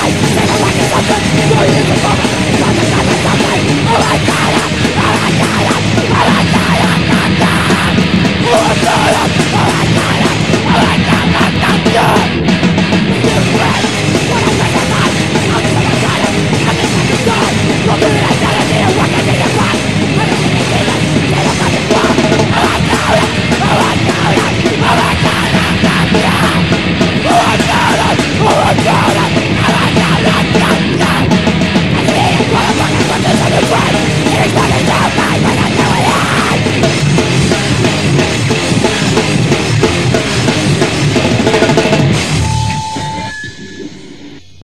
Take a look at something, so you can